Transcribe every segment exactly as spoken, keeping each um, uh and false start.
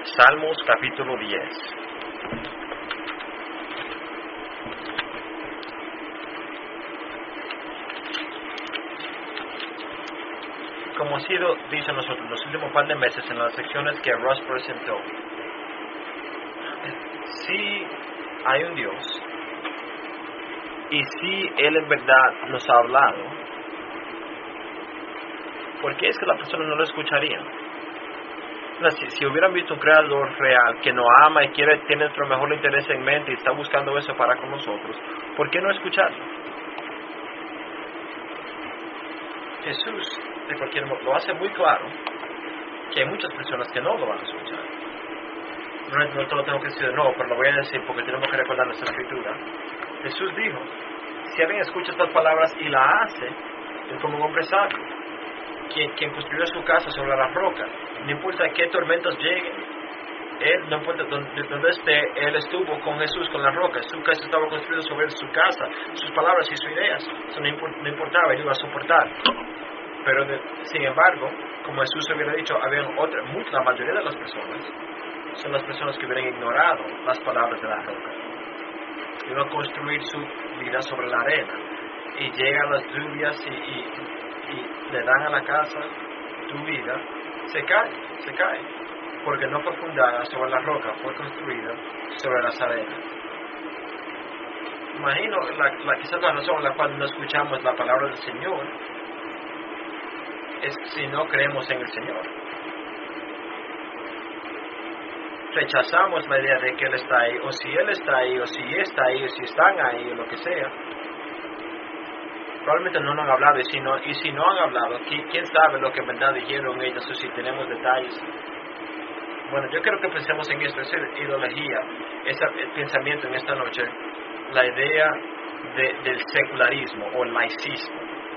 Salmos capítulo diez. Como ha sido, dice nosotros, los últimos par de meses en las secciones que Russ presentó, sí hay un Dios y sí Él en verdad nos ha hablado. ¿Por qué es que la persona no lo escucharía? Si, si hubieran visto un creador real que nos ama y quiere, tiene nuestro mejor interés en mente y está buscando eso para con nosotros, ¿por qué no escucharlo? Jesús, de cualquier modo, lo hace muy claro que hay muchas personas que no lo van a escuchar. No, no te lo tengo que decir de nuevo, pero lo voy a decir porque tenemos que recordar nuestra escritura. Jesús dijo, si alguien escucha estas palabras y la hace, es como un hombre sabio, quien, quien construyó su casa sobre la roca. No importa qué tormentos lleguen, él, no importa dónde, dónde esté, él estuvo con Jesús, con la roca. Su casa estaba construida sobre su casa, sus palabras y sus ideas. Eso no, import, no importaba, él iba a soportar. Pero, de, sin embargo, como Jesús hubiera dicho, había otra, mucha, la mayoría de las personas son las personas que hubieran ignorado las palabras de la roca. Iban a construir su vida sobre la arena. Y llegan las lluvias y, y, y le dan a la casa tu vida. Se cae, se cae, porque no fue fundada sobre la roca, fue construida sobre las arenas. Imagino, la, la, quizás la razón por la cual no escuchamos la palabra del Señor es si no creemos en el Señor. Rechazamos la idea de que Él está ahí, o si Él está ahí, o si está ahí, o si están ahí, o lo que sea. Probablemente no nos han hablado, y si no, y si no han hablado, ¿quién sabe lo que en verdad dijeron ellos, o si tenemos detalles? Bueno, yo creo que pensemos en esto, esa ideología, ese pensamiento en esta noche, la idea de, del secularismo o el laicismo.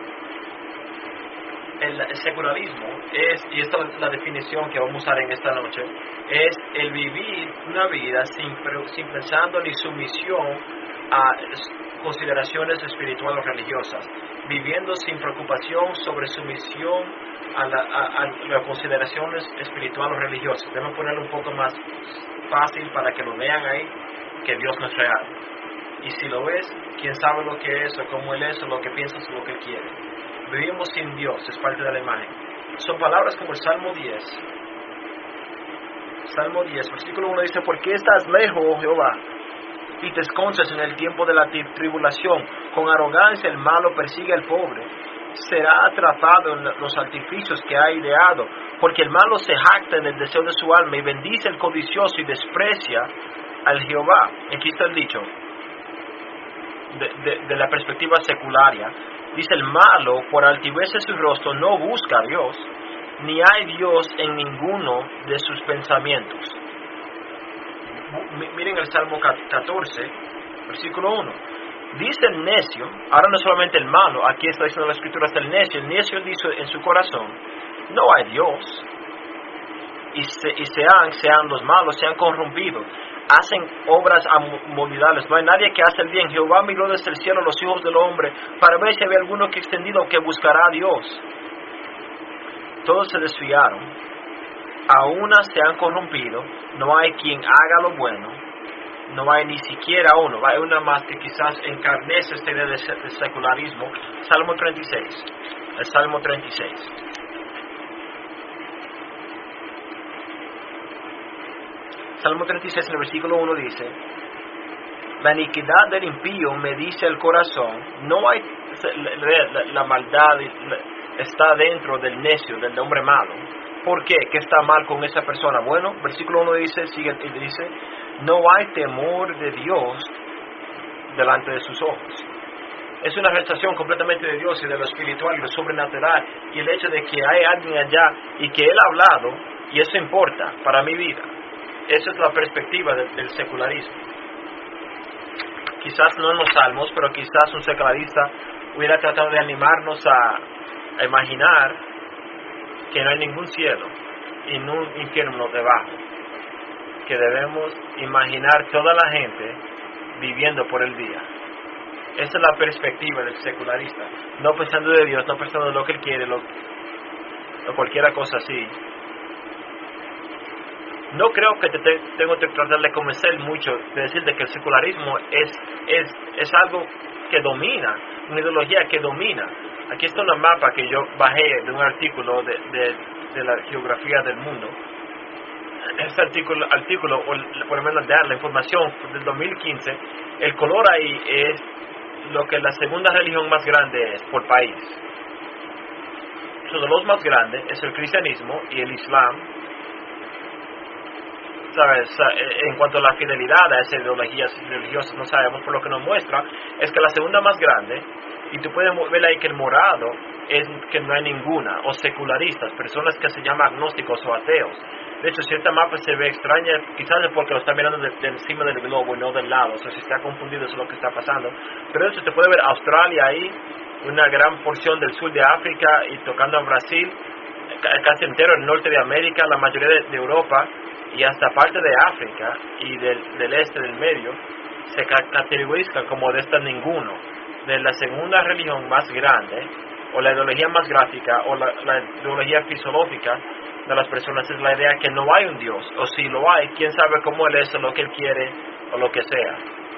El, el secularismo es, y esta es la definición que vamos a usar en esta noche, es el vivir una vida sin, sin pensando ni sumisión a consideraciones espirituales o religiosas, viviendo sin preocupación sobre sumisión a, la, a, a las consideraciones espirituales o religiosas. Debemos ponerlo un poco más fácil para que lo vean ahí, que Dios no es real. Y si lo ves, quién sabe lo que es, o cómo Él es, o lo que piensas, o lo que quiere. Vivimos sin Dios, es parte de la imagen. Son palabras como el Salmo diez. Salmo diez, versículo uno dice, ¿por qué estás lejos, oh Jehová? Y te escondes en el tiempo de la tribulación. Con arrogancia el malo persigue al pobre. Será atrapado en los artificios que ha ideado, porque el malo se jacta en el deseo de su alma y bendice el codicioso y desprecia al Jehová. Aquí está el dicho, de, de, de la perspectiva secularia. Dice, el malo, por altivez de su rostro, no busca a Dios, ni hay Dios en ninguno de sus pensamientos. Miren el Salmo catorce, versículo uno. Dice el necio, ahora no solamente el malo, aquí está diciendo la escritura hasta el necio, el necio dice en su corazón, no hay Dios, y, se, y sean, sean los malos, sean corrompidos, hacen obras abominables, no hay nadie que hace el bien. Jehová miró desde el cielo a los hijos del hombre, para ver si había alguno que extendido que buscará a Dios. Todos se desviaron, a una se han corrompido, no hay quien haga lo bueno, no hay ni siquiera uno. Hay una más que quizás encarnece esta idea de secularismo. Salmo treinta y seis, el Salmo treinta y seis. Salmo treinta y seis en el versículo uno dice, la iniquidad del impío me dice el corazón, no hay, la, la, la maldad está dentro del necio, del hombre malo. ¿Por qué? ¿Qué está mal con esa persona? Bueno, versículo uno dice, sigue y dice, no hay temor de Dios delante de sus ojos. Es una rechazación completamente de Dios y de lo espiritual y lo sobrenatural, y el hecho de que hay alguien allá y que Él ha hablado, y eso importa para mi vida. Esa es la perspectiva de, del secularismo. Quizás no en los salmos, pero quizás un secularista hubiera tratado de animarnos a, a imaginar que no hay ningún cielo y no un infierno debajo, que debemos imaginar toda la gente viviendo por el día. Esa es la perspectiva del secularista, no pensando de Dios, no pensando en lo que Él quiere, lo, o cualquier cosa así. no creo que te, te tengo que tratar de convencer mucho, de decirte que el secularismo es, es, es algo que domina, una ideología que domina. Aquí está un mapa que yo bajé de un artículo de, de, de la geografía del mundo. Este artículo, artículo, o por lo menos dar la información del dos mil quince, el color ahí es lo que la segunda religión más grande es por país. Uno de los más grandes es el cristianismo y el islam. ¿Sabes? En cuanto a la fidelidad a esas ideologías religiosas, no sabemos, por lo que nos muestra es que la segunda más grande, y tú puedes ver ahí que el morado es que no hay ninguna, o secularistas, personas que se llaman agnósticos o ateos. De hecho, cierta mapa se ve extraña, quizás es porque lo está mirando de, de encima del globo y no del lado, o sea, si está confundido eso es lo que está pasando. Pero de hecho, te puede ver Australia ahí, una gran porción del sur de África y tocando a Brasil, casi entero el norte de América, la mayoría de, de Europa y hasta parte de África y del, del este del medio, se categorizan como de esta ninguno, de la segunda religión más grande, o la ideología más gráfica, o la, la ideología fisiológica de las personas es la idea que no hay un Dios, o si lo hay, quién sabe cómo Él es, o lo que Él quiere, o lo que sea.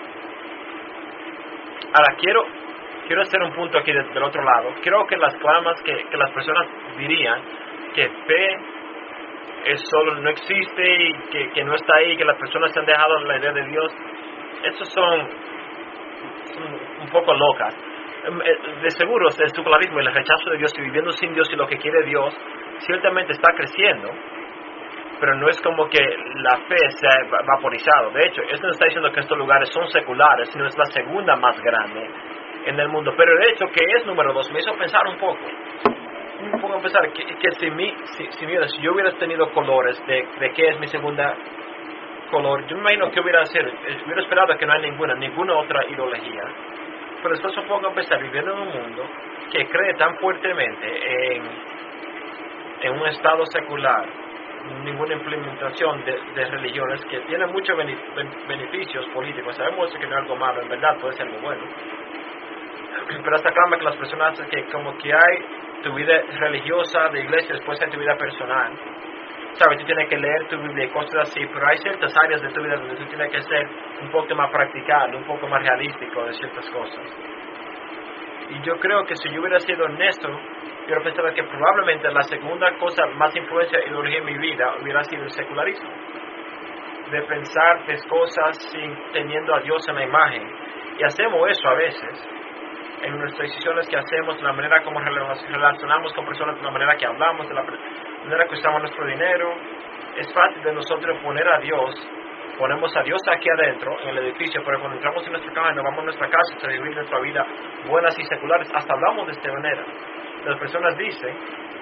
Ahora, quiero, quiero hacer un punto aquí del, del otro lado. Creo que las clamas que, que las personas dirían que fe es solo, no existe, y que, que no está ahí, que las personas se han dejado la idea de Dios, esos son, son un poco locas. De seguro el secularismo y el rechazo de Dios y viviendo sin Dios y lo que quiere Dios ciertamente está creciendo, pero no es como que la fe se ha vaporizado. De hecho, esto no está diciendo que estos lugares son seculares, sino es la segunda más grande en el mundo. Pero el hecho que es número dos me hizo pensar un poco un poco a pensar que, que si, mi, si, si, mira, si yo hubiera tenido colores de, de qué es mi segunda color, yo me imagino que hubiera sido, hubiera esperado que no hay ninguna ninguna otra ideología. Pero después un poco empezar viviendo en un mundo que cree tan fuertemente en, en un estado secular, ninguna implementación de, de religiones, que tiene muchos beneficios políticos. Sabemos que no es algo malo, en verdad puede ser algo bueno, pero hasta clama que las personas que como que hay tu vida religiosa de iglesia, después hay tu vida personal. Sabes, tú tienes que leer tu Biblia y cosas así, pero hay ciertas áreas de tu vida donde tú tienes que ser un poco más practical, un poco más realístico de ciertas cosas. Y yo creo que si yo hubiera sido honesto, yo pensaba que probablemente la segunda cosa más influencia y ideología en mi vida hubiera sido el secularismo. De pensar las cosas sin teniendo a Dios en la imagen. Y hacemos eso a veces, en nuestras decisiones que hacemos, la manera como relacionamos con personas, la manera que hablamos, de la manera que usamos nuestro dinero. Es fácil de nosotros poner a Dios, ponemos a Dios aquí adentro, en el edificio, pero cuando entramos en nuestra casa y nos vamos a nuestra casa para vivir nuestra vida buenas y seculares, hasta hablamos de esta manera. Las personas dicen,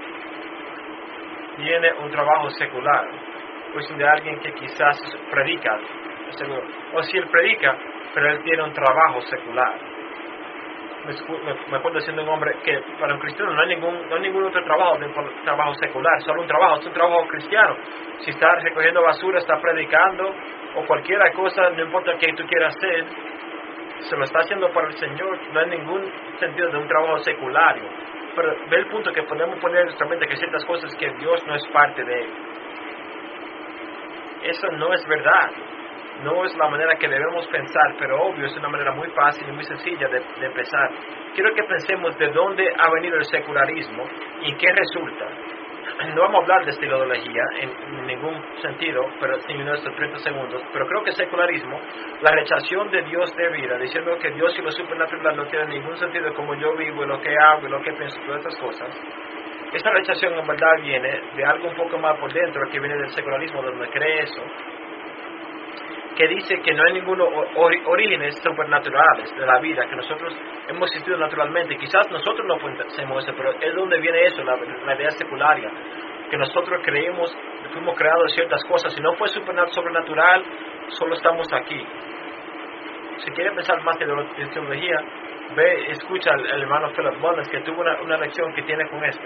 tiene un trabajo secular, pues de alguien que quizás predica, seguro. O si él predica, pero él tiene un trabajo secular. Me, me acuerdo siendo un hombre que para un cristiano no hay ningún no hay ningún otro trabajo de un trabajo secular, solo un trabajo, es un trabajo cristiano. Si está recogiendo basura, está predicando o cualquier cosa, no importa qué tú quieras hacer, se lo está haciendo para el Señor. No hay ningún sentido de un trabajo seculario, pero ve el punto que podemos poner en nuestra mente que ciertas cosas que Dios no es parte de él. Eso no es verdad. No es la manera que debemos pensar, pero obvio es una manera muy fácil y muy sencilla de, de empezar. Quiero que pensemos de dónde ha venido el secularismo y qué resulta. No vamos a hablar de esta ideología en, en ningún sentido, pero en nuestros treinta segundos, pero creo que el secularismo, la rechazación de Dios de vida, diciendo que Dios y lo supernatural no tienen ningún sentido como yo vivo, y lo que hago y lo que pienso, todas estas cosas. Esta rechazación en verdad viene de algo un poco más por dentro, que viene del secularismo, donde cree eso, que dice que no hay ninguno or, orígenes supernaturales de la vida, que nosotros hemos existido naturalmente. Quizás nosotros no pensemos eso, pero es donde viene eso, la, la idea secularia, que nosotros creemos, fuimos creados de ciertas cosas. Si no fue sobrenatural, solo estamos aquí. Si quiere pensar más de la teología, ve, escucha al, al hermano Philip Mullins, que tuvo una, una lección que tiene con esto.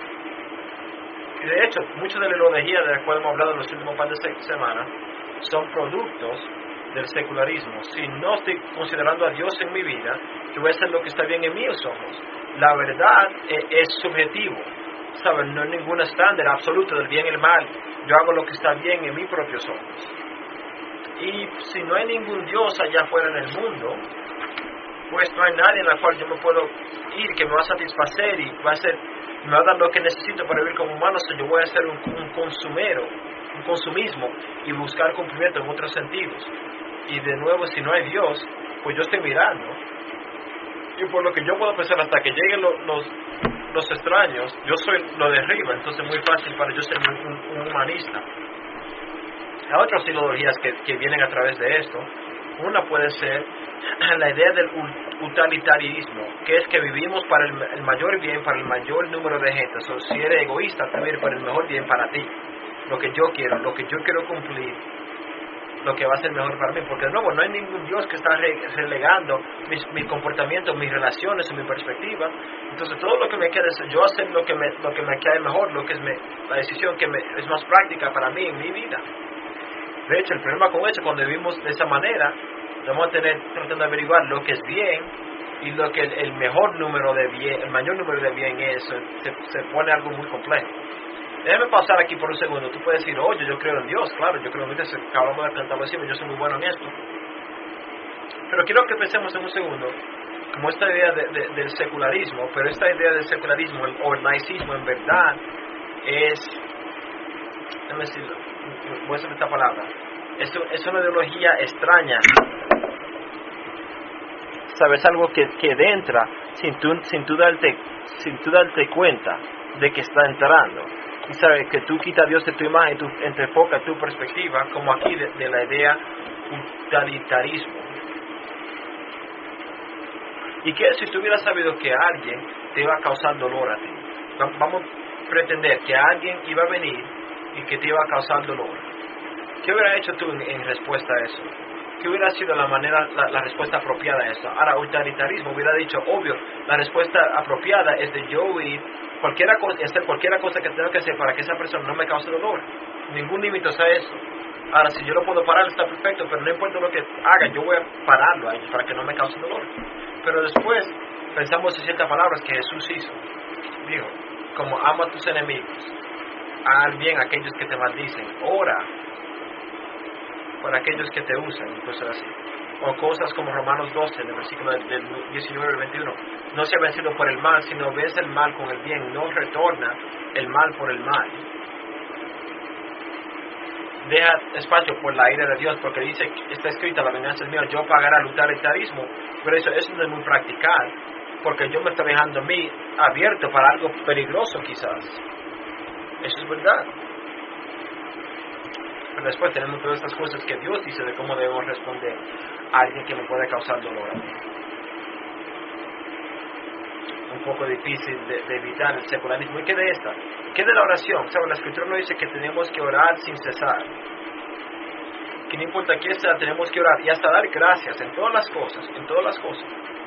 Y de hecho, mucho de la ideología de la cual hemos hablado en los últimos par de semanas son productos del secularismo. Si no estoy considerando a Dios en mi vida, yo voy a hacer lo que está bien en mis ojos. La verdad es, es subjetivo. ¿sabes? No hay ningún estándar absoluto del bien y el mal. Yo hago lo que está bien en mis propios ojos. Y si no hay ningún Dios allá afuera en el mundo, pues no hay nadie en la cual yo me puedo ir que me va a satisfacer y va a ser, me va a dar lo que necesito para vivir como humano. So yo voy a ser un, un consumero, un consumismo y buscar cumplimiento en otros sentidos. Y de nuevo, si no hay Dios, pues yo estoy mirando. Y por lo que yo puedo pensar, hasta que lleguen los, los, los extraños, yo soy lo de arriba, entonces es muy fácil para yo ser un, un, un humanista. Hay otras ideologías que, que vienen a través de esto. Una puede ser la idea del utilitarismo, que es que vivimos para el, el mayor bien, para el mayor número de gente. O sea, si eres egoísta, tú vives para el mejor bien para ti. Lo que yo quiero, lo que yo quiero cumplir, lo que va a ser mejor para mí. Porque de nuevo, no hay ningún Dios que está re, relegando mis, mi comportamiento, mis relaciones, mi perspectiva. Entonces todo lo que me queda es yo hacer lo que me, lo que me quede mejor, lo que es me, la decisión que me, es más práctica para mí en mi vida. De hecho, el problema con eso, cuando vivimos de esa manera, vamos a tener tratando de averiguar lo que es bien y lo que el, el mejor número de bien, el mayor número de bien es, se, se pone algo muy complejo. Déjame pasar aquí por un segundo. Tú puedes decir, oye, yo creo en Dios, claro, yo creo en Dios, acabamos de cantarlo así, yo soy muy bueno en esto. Pero quiero que pensemos en un segundo, como esta idea de, de, del secularismo, pero esta idea del secularismo el, o el laicismo en verdad es, déjame decirlo, voy a hacer esta palabra, es, es una ideología extraña. Sabes, algo que, que entra sin tú, sin tú darte, sin tú darte cuenta de que está entrando. Y sabes que tú quitas a Dios de tu imagen, tú te enfocas tu perspectiva, como aquí de, de la idea utilitarismo. ¿Y qué si tú hubieras sabido que alguien te iba a causar dolor a ti? Vamos a pretender que alguien iba a venir y que te iba a causar dolor. ¿Qué hubieras hecho tú en, en respuesta a eso? ¿Qué hubiera sido la manera, la, la respuesta apropiada a eso? Ahora, utilitarismo hubiera dicho, obvio, la respuesta apropiada es de yo ir cualquier cosa, hacer cualquier cosa que tenga que hacer para que esa persona no me cause dolor. Ningún límite a eso. Ahora, si yo lo puedo parar, está perfecto, pero no importa lo que haga, yo voy a pararlo a ellos para que no me cause dolor. Pero después pensamos en ciertas palabras que Jesús hizo. Dijo, como ama a tus enemigos, haz bien a aquellos que te maldicen, ora por aquellos que te usan, y cosas así. O cosas como Romanos doce, en el versículo del, del diecinueve al veintiuno. No se ha vencido por el mal, sino vence el mal con el bien. No retorna el mal por el mal. Deja espacio por la ira de Dios, porque dice, está escrita, la venganza es mía, yo pagaré el utilitarismo. Pero eso, eso no es muy practical, porque yo me estoy dejando a mí abierto para algo peligroso quizás. Eso es verdad. Pero después tenemos todas estas cosas que Dios dice de cómo debemos responder a alguien que me puede causar dolor a mí. Un poco difícil de, de evitar el secularismo. ¿Y qué de esta? ¿Qué de la oración? ¿Sabe? La Escritura nos dice que tenemos que orar sin cesar. Que no importa quién sea, tenemos que orar y hasta dar gracias en todas las cosas, en todas las cosas.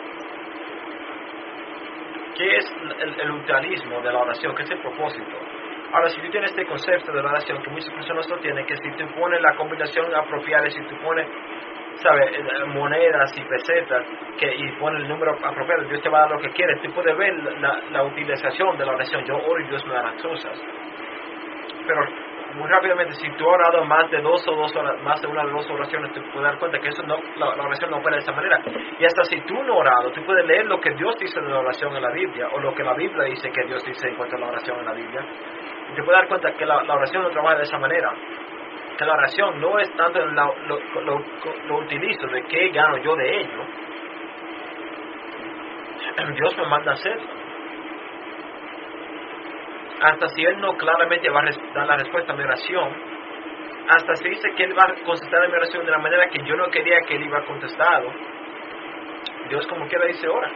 ¿Qué es el, el utilitarismo de la oración? ¿Qué es el propósito? Ahora, si tú tienes este concepto de la oración, que muchas personas no tienen, que si tú pones la combinación apropiada, si tú pones, ¿sabes?, monedas y pesetas, que, y pones el número apropiado, Dios te va a dar lo que quieres. Tú puedes ver la, la utilización de la oración. Yo oro y Dios me da las cosas. Pero, muy rápidamente, si tú has orado más de dos o dos horas, más de una o dos oraciones, tú puedes dar cuenta que eso no, la, la oración no opera de esa manera. Y hasta si tú no has orado, tú puedes leer lo que Dios dice de la oración en la Biblia, o lo que la Biblia dice que Dios dice en cuanto a la oración en la Biblia. Y te puedes dar cuenta que la, la oración no trabaja de esa manera. Que la oración no es tanto en la, lo, lo, lo, lo utilizo, de qué gano yo de ello. Dios me manda a hacerlo. Hasta si Él no claramente va a dar la respuesta a mi oración, hasta si dice que Él va a contestar a mi oración de la manera que yo no quería que Él iba a contestado, Dios como quiera dice, ora.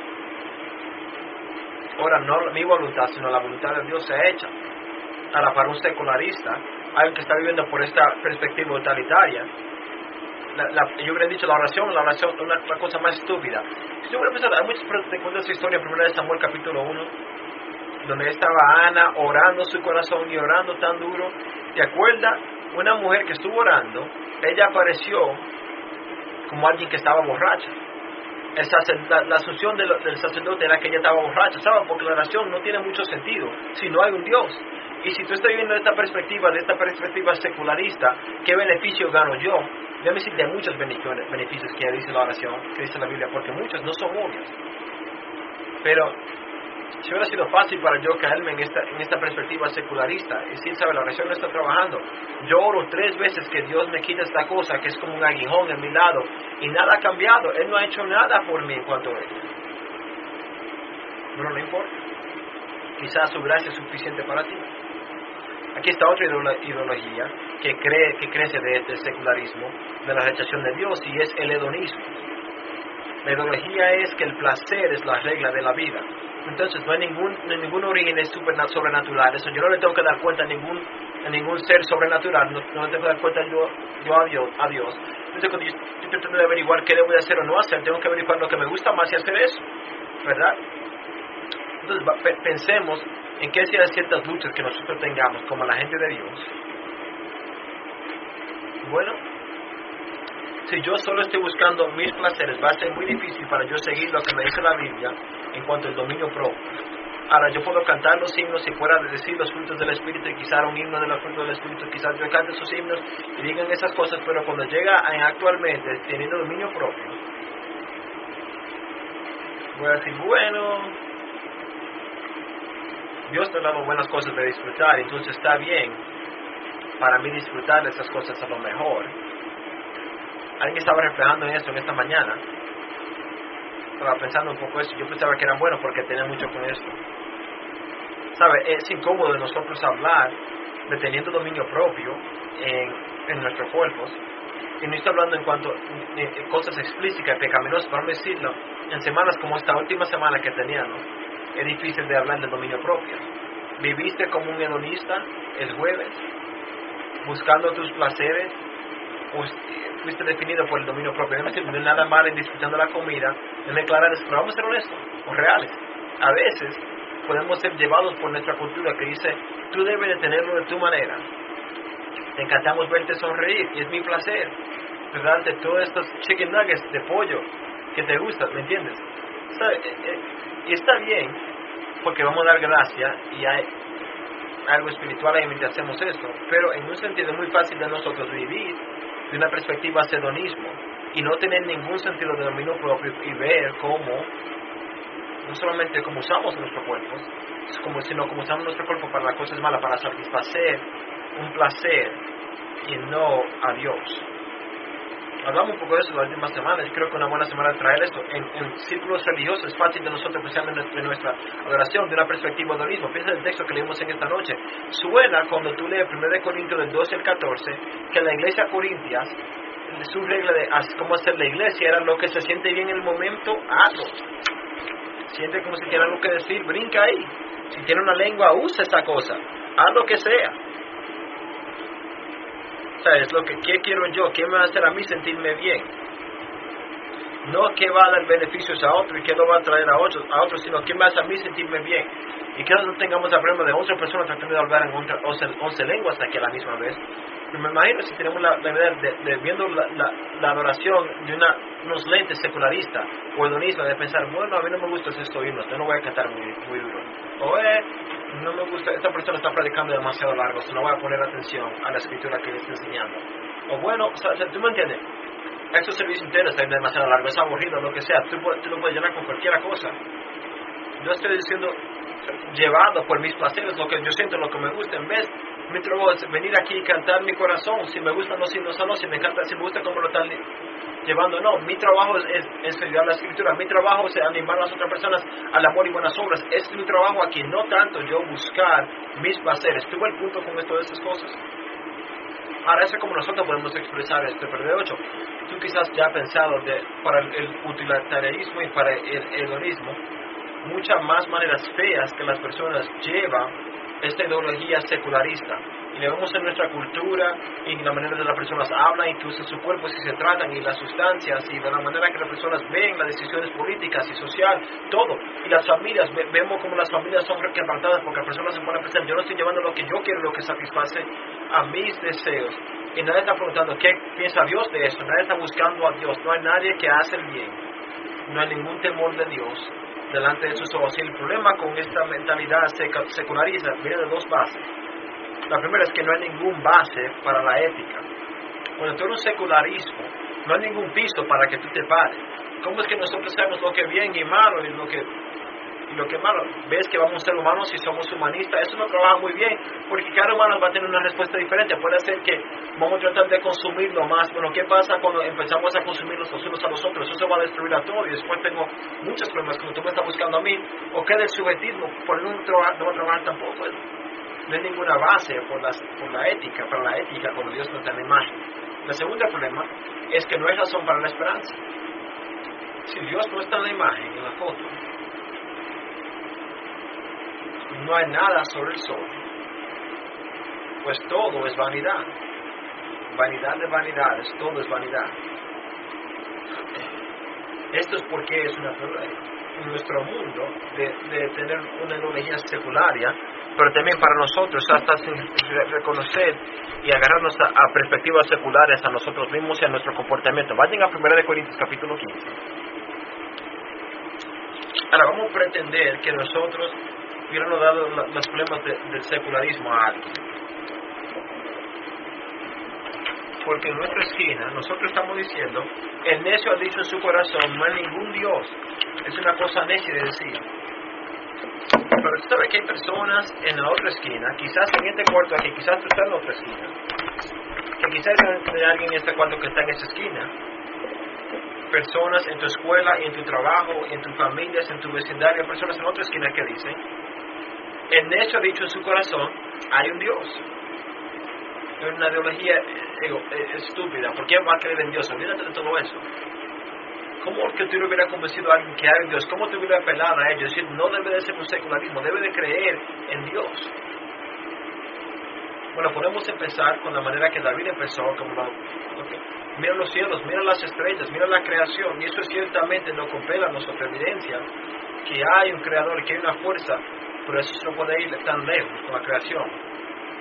Ora, no mi voluntad, sino la voluntad de Dios se hecha. Ahora, para un secularista, alguien que está viviendo por esta perspectiva totalitaria, la, la, yo hubiera dicho la oración, la oración es una, una cosa más estúpida. Si yo hubiera pensado, hay muchos que cuentan esa historia en primera de Samuel capítulo uno, donde estaba Ana orando su corazón y orando tan duro. ¿Te acuerdas? Una mujer que estuvo orando, ella apareció como alguien que estaba borracha. el sacerd- la, la asunción del, del sacerdote era que ella estaba borracha, ¿sabes? Porque la oración no tiene mucho sentido si no hay un Dios. Y si tú estás viendo esta perspectiva, de esta perspectiva secularista, ¿qué beneficio gano yo? Déjame decirte muchos beneficios que dice la oración, que dice la Biblia, porque muchos no son obvios. Pero si hubiera sido fácil para yo caerme en esta, en esta perspectiva secularista, y decir, ¿sabe? La oración no está trabajando. Yo oro tres veces que Dios me quita esta cosa, que es como un aguijón en mi lado, y nada ha cambiado. Él no ha hecho nada por mí en cuanto a esto. Pero no importa. Quizás su gracia es suficiente para ti. Aquí está otra ideología que cree que crece de este secularismo, de la rechazación de Dios, y es el hedonismo. La ideología es que el placer es la regla de la vida. Entonces no hay ningún, no hay ningún origen sobrenatural. Eso yo no le tengo que dar cuenta a ningún, a ningún ser sobrenatural. No, no le tengo que dar cuenta yo, yo a, Dios, a Dios. Entonces cuando yo estoy tratando de averiguar qué debo de hacer o no hacer, tengo que averiguar lo que me gusta más y hacer eso, ¿verdad? Entonces pensemos en que si hay ciertas luchas que nosotros tengamos como la gente de Dios. Bueno, si yo solo estoy buscando mis placeres, va a ser muy difícil para yo seguir lo que me dice la Biblia en cuanto al dominio propio. Ahora, yo puedo cantar los himnos y fuera de decir los frutos del Espíritu, y quizás un himno de los frutos del Espíritu, quizás yo cante esos himnos y digan esas cosas, pero cuando llega a, actualmente teniendo dominio propio, voy a decir, bueno, Dios te ha dado buenas cosas de disfrutar, entonces está bien para mí disfrutar de esas cosas a lo mejor. Alguien estaba reflejando en esto en esta mañana. Estaba pensando un poco eso. Yo pensaba que era bueno porque tenía mucho con esto. ¿Sabe? Es incómodo de nosotros hablar de teniendo dominio propio en, en nuestros cuerpos. Y no estoy hablando en cuanto a cosas explícitas, pecaminosas, vamos a decirlo. En semanas como esta última semana que teníamos, es difícil de hablar de dominio propio. ¿Viviste como un hedonista el jueves? Buscando tus placeres. Fuiste definido por el dominio propio. No hay nada malo en disfrutando la comida, en declarar eso, pero vamos a ser honestos o reales. A veces podemos ser llevados por nuestra cultura que dice, tú debes de tenerlo de tu manera. Te encantamos verte sonreír y es mi placer, ¿verdad? De todos estos chicken nuggets de pollo que te gustan, ¿me entiendes? ¿Sabe? Y está bien, porque vamos a dar gracia y hay algo espiritual ahí mientras hacemos esto, pero en un sentido muy fácil de nosotros vivir de una perspectiva de hedonismo y no tener ningún sentido de dominio propio y ver cómo, no solamente cómo usamos nuestros cuerpos, sino cómo usamos nuestro cuerpo para las cosas malas, para satisfacer un placer y no a Dios. Hablamos un poco de eso la última semana. Yo creo que una buena semana traer esto. En, en círculos religiosos es fácil de nosotros, especialmente en nuestra adoración, de una perspectiva de hedonismo. Piensa en el texto que leímos en esta noche. Suena cuando tú lees primero de Corintios del doce al catorce, que la iglesia corintias, su regla de cómo hacer la iglesia era lo que se siente bien en el momento, hazlo. Siente como si tiene algo que decir, brinca ahí. Si tiene una lengua, usa esa cosa. Haz lo que sea. ¿Sabes? Lo que ¿qué quiero yo? ¿Qué me va a hacer a mí sentirme bien? No qué va a dar beneficios a otro y qué lo va a traer a otros, a otros, sino qué me hace a mí sentirme bien. Y que no tengamos el problema de once personas tratando de hablar en once lenguas aquí a la misma vez. Pero me imagino si tenemos la, la idea de, de viendo la, la, la adoración de una, unos lentes secularistas o hedonismo, de pensar, bueno, a mí no me gusta esto himnos, yo no voy a cantar muy, muy duro. O eh, no me gusta, esta persona está predicando demasiado largo, so no voy a poner atención a la escritura que le está enseñando. O bueno, o sea, ¿tú me entiendes? Estos servicios enteros están demasiado largos, es aburrido, lo que sea, tú, tú lo puedes llenar con cualquier cosa. Yo estoy diciendo, llevado por mis placeres, lo que yo siento, lo que me gusta, en vez mi trabajo es venir aquí y cantar mi corazón, si me gustan los himnos o no, si me encanta, si me gusta cómo lo están llevando, no, mi trabajo es, es, es estudiar la escritura, mi trabajo es animar a las otras personas al amor y buenas obras, es mi trabajo aquí, no tanto yo buscar mis placeres. ¿Tuvo el punto con esto de estas cosas? Ahora, eso es como nosotros podemos expresar este, pero de ocho, tú quizás ya has pensado de, para el, el utilitarismo y para el hedonismo, muchas más maneras feas que las personas llevan esta ideología secularista, y le vemos en nuestra cultura y en la manera que las personas hablan y que usan su cuerpo si se tratan, y las sustancias, y de la manera que las personas ven las decisiones políticas y social, todo. Y las familias, ve, vemos como las familias son quebrantadas porque las personas se ponen a pensar, yo no estoy llevando lo que yo quiero, lo que satisface a mis deseos, y nadie está preguntando qué piensa Dios de eso, nadie está buscando a Dios, no hay nadie que hace el bien. no hay ningún temor de Dios delante de sus ojos. Y el problema con esta mentalidad secularista viene de dos bases. La primera es que no hay ningún base para la ética. Cuando tú eres un secularismo, no hay ningún piso para que tú te pares. ¿Cómo es que nosotros sabemos lo que es bien y malo y lo que, y lo que es malo? ¿Ves que vamos a ser humanos si somos humanistas? Eso no trabaja muy bien, porque cada humano va a tener una respuesta diferente. Puede ser que vamos a tratar de consumirlo más. Bueno, ¿qué pasa cuando empezamos a consumirlos los unos a los otros? Eso se va a destruir a todo y después tengo muchos problemas como tú me estás buscando a mí. ¿O qué del sujetismo? Por no, tra- no va a trabajar tampoco. No hay ninguna base por, las, por la ética, para la ética cuando Dios no está en la imagen. El segundo problema es que no hay razón para la esperanza. Si Dios no está en la imagen, en la foto, no hay nada sobre el sol, pues todo es vanidad. Vanidad de vanidades, todo es vanidad. Esto es porque es una en nuestro mundo de, de tener una ideología secularia, pero también para nosotros hasta sin reconocer y agarrarnos a, a perspectivas seculares a nosotros mismos y a nuestro comportamiento. Vayan a primera de Corintios capítulo quince. Ahora vamos a pretender que nosotros hubiéramos dado la, los problemas de, del secularismo a alguien. Porque en nuestra esquina nosotros estamos diciendo, el necio ha dicho en su corazón, no hay ningún Dios. Es una cosa necia de decir. Pero tú sabes que hay personas en la otra esquina, quizás en este cuarto aquí, quizás tú estás en la otra esquina, que quizás hay alguien en este cuarto que está en esa esquina. Personas en tu escuela, en tu trabajo, en tu familia, en tu vecindario, personas en otra esquina que dicen, el necio ha dicho en su corazón, hay un Dios. Es una ideología digo, estúpida. ¿Por qué va a creer en Dios? Olvídate de todo eso. ¿Cómo que tú le hubieras convencido a alguien que hay un Dios? ¿Cómo te hubiera apelado a ellos? Es decir, no debe de ser un secularismo, debe de creer en Dios. Bueno, podemos empezar con la manera que David empezó, como lo, okay. Mira los cielos, mira las estrellas, mira la creación, y eso ciertamente nos compela nuestra evidencia que hay un creador, que hay una fuerza, pero eso no puede ir tan lejos con la creación.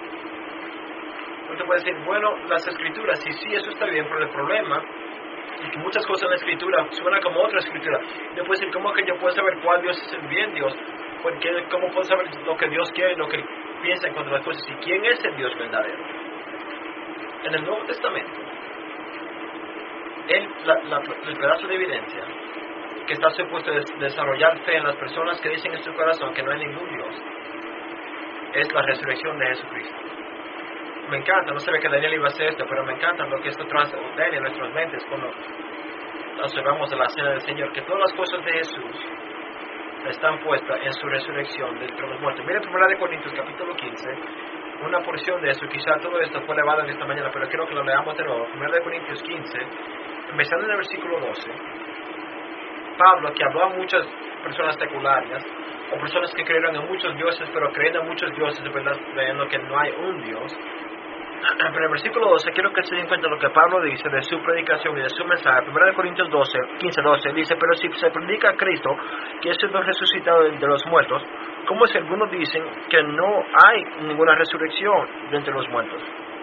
Usted puede decir, bueno, las escrituras, sí, sí, eso está bien, pero el problema es que muchas cosas en la escritura suenan como otra escritura. Yo puedo decir, ¿cómo que yo puedo saber cuál Dios es el bien Dios? Porque, ¿cómo puedo saber lo que Dios quiere y lo que piensa en cuanto a las cosas? ¿Y quién es el Dios verdadero? En el Nuevo Testamento, el, la, la, el pedazo de evidencia que está supuesto de desarrollar fe en las personas que dicen en su corazón que no hay ningún Dios, es la resurrección de Jesucristo. Me encanta, no sabía que Daniel iba a hacer esto, pero me encanta lo que esto transordena en nuestras mentes cuando observamos de la cena del Señor, que todas las cosas de Jesús están puestas en su resurrección de entre los muertos. Mira primera de Corintios capítulo quince, una porción de eso, quizá todo esto fue elevado en esta mañana, pero quiero que lo leamos de nuevo. primera de Corintios quince, empezando en el versículo doce, Pablo, que habló a muchas personas seculares, o personas que creyeron en muchos dioses, pero creen en muchos dioses, de verdad, creyendo que no hay un Dios. Pero en el versículo doce, quiero que se den cuenta de lo que Pablo dice de su predicación y de su mensaje. primera de Corintios doce, quince, doce, dice, pero si se predica a Cristo, que es el resucitado de los muertos, ¿cómo es que algunos dicen que no hay ninguna resurrección de entre los muertos?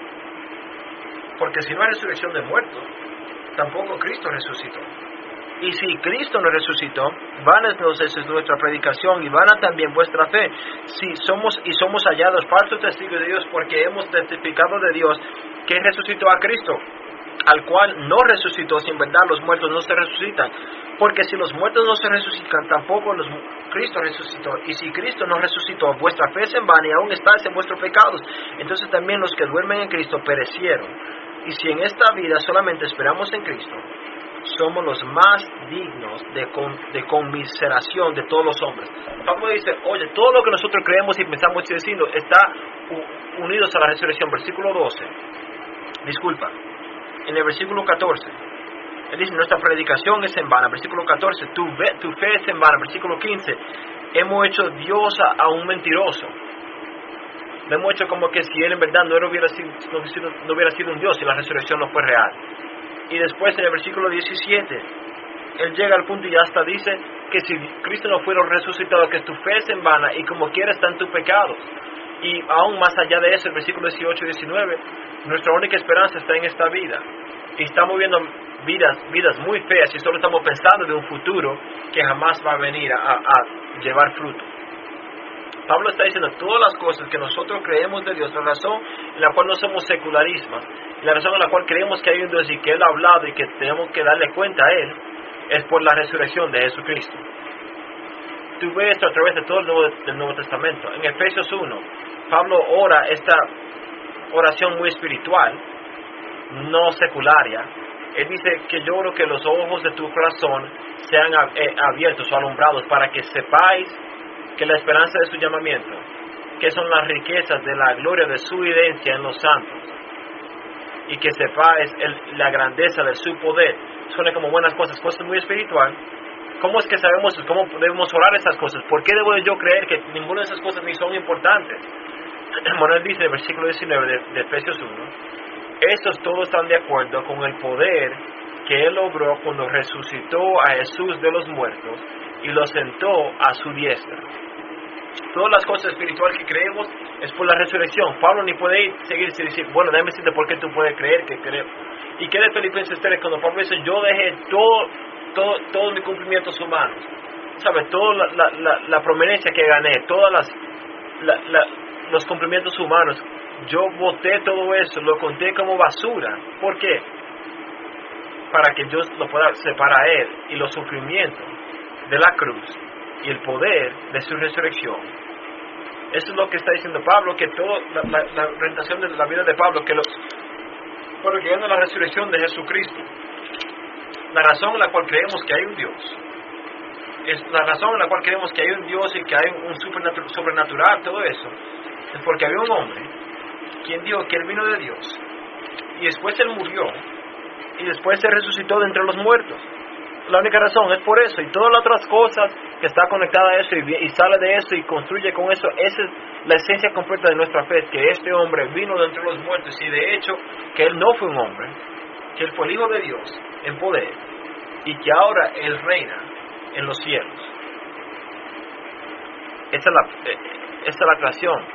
Porque si no hay resurrección de muertos, tampoco Cristo resucitó. Y si Cristo nos resucitó, vana entonces es nuestra predicación y vana también vuestra fe. Si somos y somos hallados falsos testigos de Dios porque hemos testificado de Dios que resucitó a Cristo, al cual no resucitó, si en verdad los muertos no se resucitan. Porque si los muertos no se resucitan, tampoco los, Cristo resucitó. Y si Cristo no resucitó, vuestra fe es en vano y aún estáis en vuestros pecados. Entonces también los que duermen en Cristo perecieron. Y si en esta vida solamente esperamos en Cristo, somos los más dignos de, con, de conmiseración de todos los hombres. Pablo dice, oye, todo lo que nosotros creemos y pensamos y decimos está u, unidos a la resurrección. Versículo doce, disculpa, en el versículo catorce, él dice, nuestra predicación es en vano. Versículo catorce, tu, tu fe es en vano. Versículo quince, hemos hecho Dios a, a un mentiroso. Le hemos hecho como que si él en verdad no hubiera sido, no hubiera sido un Dios y la resurrección no fue real. Y después en el versículo diecisiete, él llega al punto y hasta dice que si Cristo no fuera resucitado, que tu fe es en vana y como quiera está en tus pecados. Y aún más allá de eso, el versículo dieciocho y diecinueve, nuestra única esperanza está en esta vida. y estamos viendo vidas, vidas muy feas y solo estamos pensando de un futuro que jamás va a venir a, a llevar fruto. Pablo está diciendo todas las cosas que nosotros creemos de Dios, la razón en la cual no somos secularistas, la razón en la cual creemos que hay un Dios y que Él ha hablado y que tenemos que darle cuenta a Él, es por la resurrección de Jesucristo. Tú ves esto a través de todo el Nuevo, del Nuevo Testamento. En Efesios uno, Pablo ora esta oración muy espiritual, no secularia. Él dice que yo oro que los ojos de tu corazón sean abiertos o alumbrados para que sepáis que la esperanza de su llamamiento, que son las riquezas de la gloria de su herencia en los santos, y que sepáis el, la grandeza de su poder. Suena como buenas cosas, cosas muy espiritual. ¿Cómo es que sabemos, cómo debemos orar esas cosas? ¿Por qué debo yo creer que ninguna de esas cosas ni son importantes? Bueno, él dice en el versículo diecinueve de, de Efesios uno, estos todos están de acuerdo con el poder que Él obró cuando resucitó a Jesús de los muertos y lo sentó a su diestra. Todas las cosas espirituales que creemos es por la resurrección. Pablo ni puede ir, seguir y decir, bueno, déjame decirte por qué tú puedes creer que creo. ¿Y qué de Filipenses tres? Cuando Pablo dice, yo dejé todo, todo, todos mis cumplimientos humanos, ¿sabes? Toda la, la, la, la prominencia que gané, todas las la, la, los cumplimientos humanos, yo boté todo eso, lo conté como basura. ¿Por qué? Para que yo lo pueda separar a Él y los sufrimientos de la cruz y el poder de su resurrección. Eso es lo que está diciendo Pablo, que toda la, la, la orientación de la vida de Pablo, que lo, bueno, llegando a la resurrección de Jesucristo, la razón en la cual creemos que hay un Dios, es la razón en la cual creemos que hay un Dios y que hay un supernatural, sobrenatural, todo eso, es porque había un hombre quien dijo que Él vino de Dios, y después Él murió, y después se resucitó de entre los muertos. La única razón es por eso, y todas las otras cosas que está conectada a eso y, y sale de eso y construye con eso, esa es la esencia completa de nuestra fe, que este hombre vino de entre los muertos, y de hecho que Él no fue un hombre, que Él fue el Hijo de Dios en poder, y que ahora Él reina en los cielos. Esa es la, esa es la creación.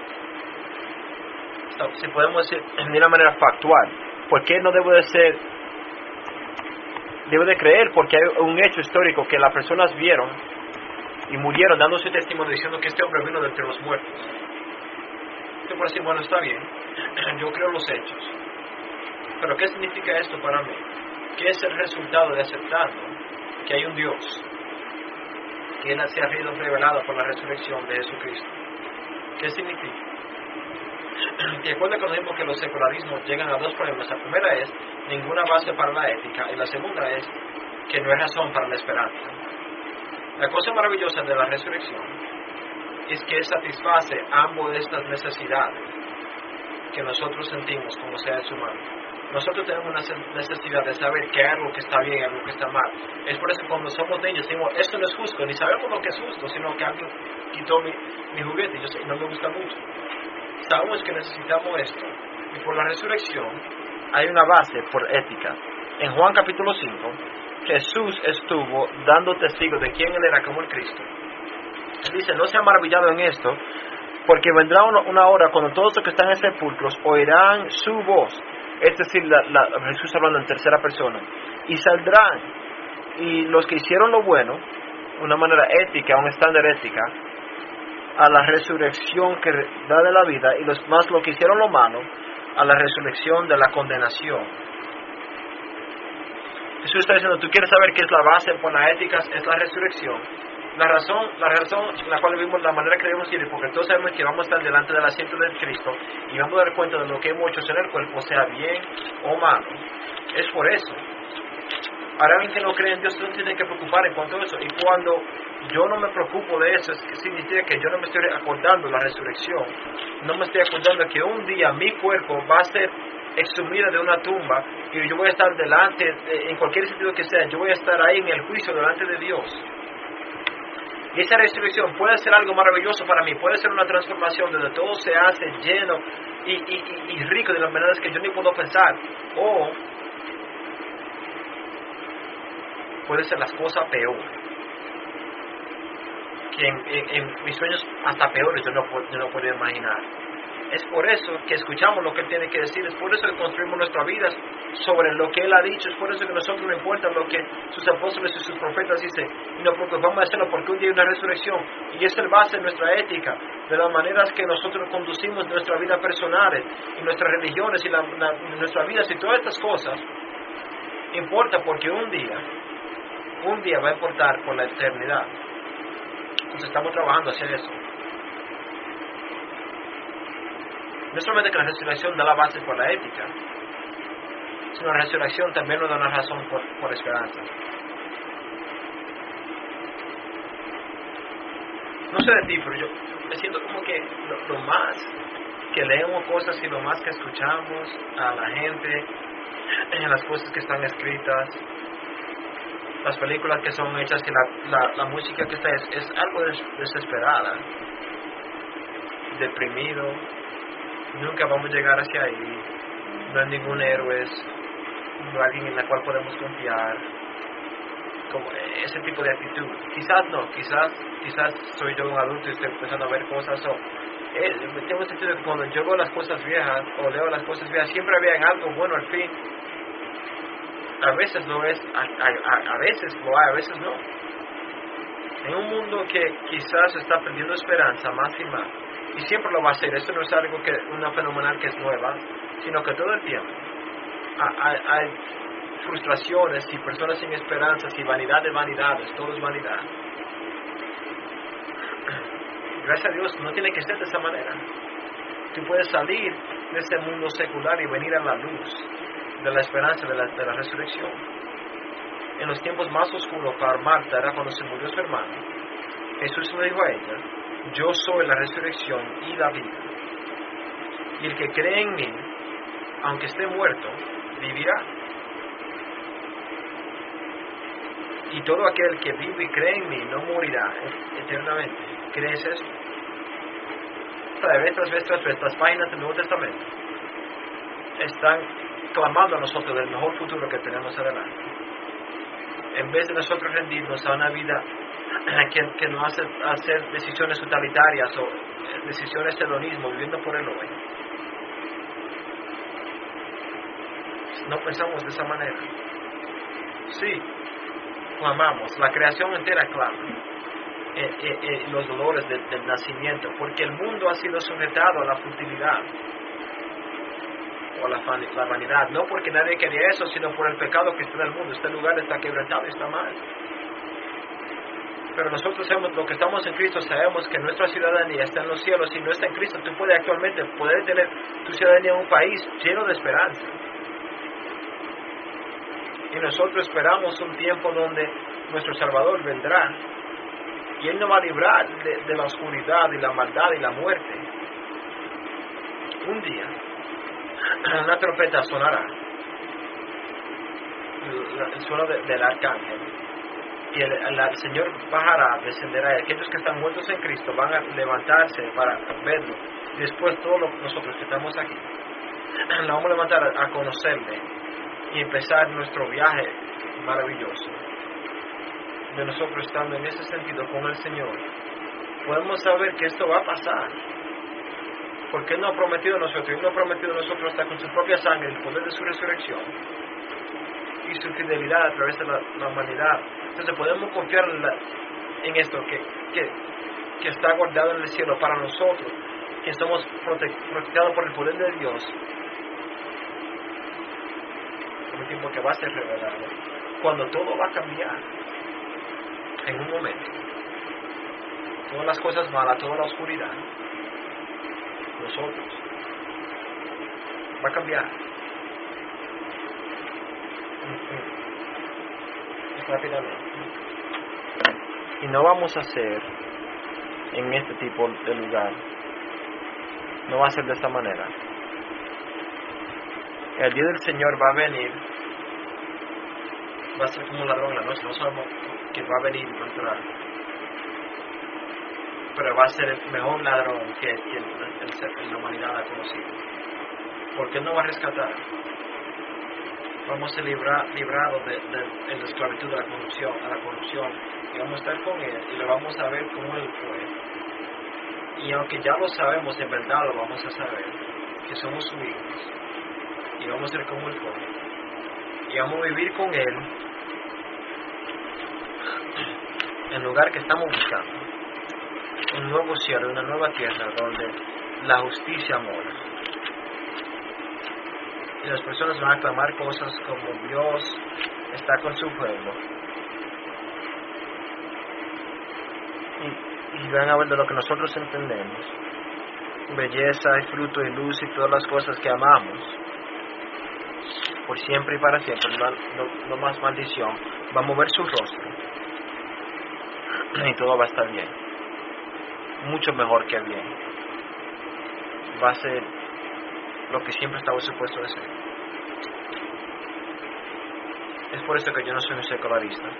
Si podemos decir de una manera factual, ¿por qué no debe de ser? Debe de creer, porque hay un hecho histórico que las personas vieron y murieron dando su testimonio diciendo que este hombre vino de entre los muertos. Usted puede decir, bueno, está bien, yo creo los hechos, pero ¿qué significa esto para mí? ¿Qué es el resultado de aceptarlo? Que hay un Dios, que Él se ha sido revelado por la resurrección de Jesucristo. ¿Qué significa? Y recuerda que nos dijimos que los secularismos llegan a dos problemas. La primera es ninguna base para la ética, y la segunda es que no hay razón para la esperanza. La cosa maravillosa de la resurrección es que satisface ambas de estas necesidades que nosotros sentimos como seres humanos. Nosotros tenemos una necesidad de saber que hay algo que está bien y algo que está mal. Es por eso que cuando somos niños decimos, esto no es justo, ni sabemos lo que es justo, sino que alguien quitó mi, mi juguete y yo sé, no me gusta mucho. Sabemos que necesitamos esto, y por la resurrección hay una base por ética. En Juan capítulo cinco, Jesús estuvo dando testigo de quién Él era como el Cristo. Él dice, no se ha maravillado en esto, porque vendrá una, una hora cuando todos los que están en sepulcros oirán su voz, es decir, la, la, Jesús hablando en tercera persona, y saldrán, y los que hicieron lo bueno, de una manera ética, un estándar ética, a la resurrección que da de la vida, y los más lo que hicieron lo malo, a la resurrección de la condenación. Jesús está diciendo, tú quieres saber qué es la base por las éticas, es la resurrección. La razón, la razón en la cual vivimos, la manera que debemos ir, porque todos sabemos que vamos a estar delante del asiento de Cristo y vamos a dar cuenta de lo que hemos hecho en el cuerpo, sea bien o malo. Es por eso. Ahora alguien que no cree en Dios no tiene que preocupar en cuanto a eso. Y cuando yo no me preocupo de eso, significa que yo no me estoy acordando de la resurrección. No me estoy acordando que un día mi cuerpo va a ser exhumida de una tumba y yo voy a estar delante, en cualquier sentido que sea, yo voy a estar ahí en el juicio delante de Dios. Y esa resurrección puede ser algo maravilloso para mí, puede ser una transformación donde todo se hace lleno y, y, y, y rico de las maneras que yo ni puedo pensar. O puede ser las cosas peores, que en, en, en mis sueños hasta peores yo no, yo no puedo imaginar. Es por eso que escuchamos lo que Él tiene que decir, es por eso que construimos nuestra vida sobre lo que Él ha dicho. Es por eso que a nosotros no importa lo que sus apóstoles y sus profetas dicen, y nos preocupamos de hacerlo porque un día hay una resurrección, y es el base de nuestra ética, de las maneras que nosotros conducimos nuestra vida personal, y nuestras religiones, y la, la, nuestras vidas, y todas estas cosas, importa porque un día, un día va a importar por la eternidad. Entonces estamos trabajando hacia eso. No solamente que la resurrección da la base por la ética, sino la resurrección también nos da una razón por, por esperanza. No sé de ti, pero yo me siento como que lo, lo más que leemos cosas y lo más que escuchamos a la gente, en las cosas que están escritas, las películas que son hechas y la, la, la música que está es, es algo des, desesperada, deprimido. Nunca vamos a llegar hacia ahí. No hay ningún héroe, no hay alguien en la cual podemos confiar, como ese tipo de actitud. Quizás no, quizás quizás soy yo un adulto y estoy empezando a ver cosas, o eh, tengo sentido que cuando yo veo las cosas viejas o leo las cosas viejas, siempre había algo bueno al fin. A veces lo es, a, a, a veces lo hay, a veces no. En un mundo que quizás está perdiendo esperanza más y más, y siempre lo va a hacer, eso no es algo que, una fenomenal que es nueva, sino que todo el tiempo hay, hay frustraciones y personas sin esperanzas y vanidad de vanidades, todo es vanidad. Gracias a Dios no tiene que ser de esa manera. Tú puedes salir de este mundo secular y venir a la luz de la esperanza de la, de la resurrección. En los tiempos más oscuros para Marta era cuando se murió su hermano. Jesús le dijo a ella: yo soy la resurrección y la vida, y el que cree en mí, aunque esté muerto, vivirá. Y todo aquel que vive y cree en mí no morirá eternamente. ¿Crees esto? Vez tras vez tras vez, las páginas del Nuevo Testamento están clamando a nosotros del mejor futuro que tenemos adelante. En vez de nosotros rendirnos a una vida que, que nos hace hacer decisiones totalitarias o decisiones de hedonismo, viviendo por el hoy. No pensamos de esa manera. Sí, clamamos, la creación entera clama eh, eh, eh, los dolores de, del nacimiento, porque el mundo ha sido sujetado a la futilidad o a la, la vanidad, no porque nadie quería eso, sino por el pecado que está en el mundo. Este lugar está quebrantado y está mal. Pero nosotros sabemos, lo que estamos en Cristo, sabemos que nuestra ciudadanía está en los cielos. Si no está en Cristo, tú puedes actualmente poder tener tu ciudadanía en un país lleno de esperanza. Y nosotros esperamos un tiempo donde nuestro Salvador vendrá y Él nos va a librar de, de la oscuridad y la maldad y la muerte. Un día una trompeta sonará, el, el suelo de, del arcángel, y el, el, el Señor bajará, descenderá, y aquellos que están muertos en Cristo van a levantarse para verlo. Y después todos los, nosotros que estamos aquí nos vamos a levantar a, a conocerle y empezar nuestro viaje maravilloso de nosotros estando en ese sentido con el Señor. Podemos saber que esto va a pasar porque Él nos ha prometido a nosotros, Él nos ha prometido a nosotros hasta con su propia sangre el poder de su resurrección y su fidelidad a través de la, la humanidad. Entonces podemos confiar en, la, en esto que, que, que está guardado en el cielo para nosotros, que somos prote, protegidos por el poder de Dios, por un tiempo que va a ser revelado, cuando todo va a cambiar en un momento. Todas las cosas malas, toda la oscuridad, nosotros, va a cambiar. Rápidamente. Y no vamos a hacer en este tipo de lugar, no va a ser de esta manera. El día del Señor va a venir, va a ser como un ladrón en la noche. No sabemos que va a venir y va a entrar, pero va a ser el mejor ladrón que, que el, el, el, la humanidad ha conocido, porque Él no va a rescatar. Vamos a ser libra, librados de, de, de la esclavitud de la corrupción, a la corrupción, y vamos a estar con Él y lo vamos a ver como Él fue. Y aunque ya lo sabemos, en verdad lo vamos a saber, que somos sus hijos, y vamos a ser como Él fue. y vamos a vivir con Él en el lugar que estamos buscando, un nuevo cielo, una nueva tierra donde la justicia mora. Y las personas van a clamar cosas como Dios está con su pueblo. Y, y van a ver de lo que nosotros entendemos. Belleza y fruto y luz y todas las cosas que amamos. Por siempre y para siempre, no, no, no más maldición. Va a mover su rostro. Y todo va a estar bien. Mucho mejor que bien. Va a ser lo que siempre estaba supuesto de ser. Es por eso que yo no soy un secularista.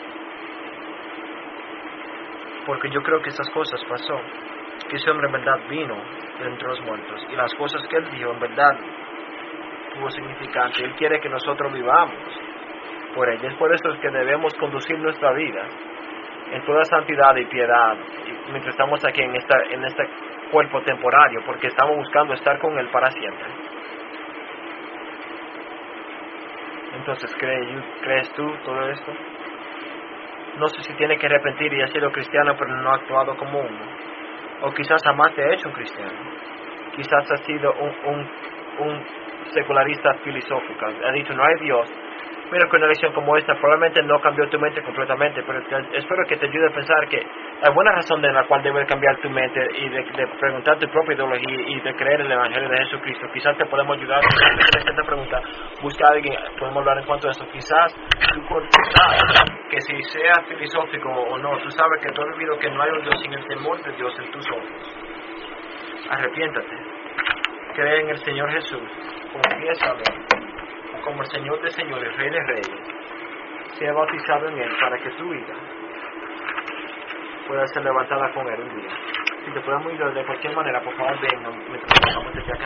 Porque yo creo que esas cosas pasó. Que ese hombre en verdad vino de entre los muertos. Y las cosas que él dijo en verdad tuvo significante. Él quiere que nosotros vivamos por él. Es por eso que debemos conducir nuestra vida en toda santidad y piedad mientras estamos aquí en, esta, en este cuerpo temporario, porque estamos buscando estar con Él para siempre. Entonces, ¿crees, ¿crees tú todo esto? No sé si tiene que arrepentir y ha sido cristiano pero no ha actuado como uno, o quizás jamás te ha hecho un cristiano, quizás ha sido un, un, un secularista filosófico, ha dicho no hay Dios. Mira que una lección como esta probablemente no cambió tu mente completamente, pero te, espero que te ayude a pensar que hay buena razón en la cual debes cambiar tu mente y de, de preguntar tu propia ideología y de creer en el Evangelio de Jesucristo. Quizás te podemos ayudar a esta pregunta, busca a alguien, podemos hablar en cuanto a eso. Quizás tú sabes que si sea filosófico o no, tú sabes que tú has vivido que no hay un Dios sin el temor de Dios en tus ojos. Arrepiéntate, cree en el Señor Jesús, confiesa a Él como el Señor de señores, Rey de reyes, sea bautizado en Él para que tu vida pueda ser levantada con Él un día. Si te podemos ayudar de cualquier manera, por favor, ven, mientras vamos desde acá.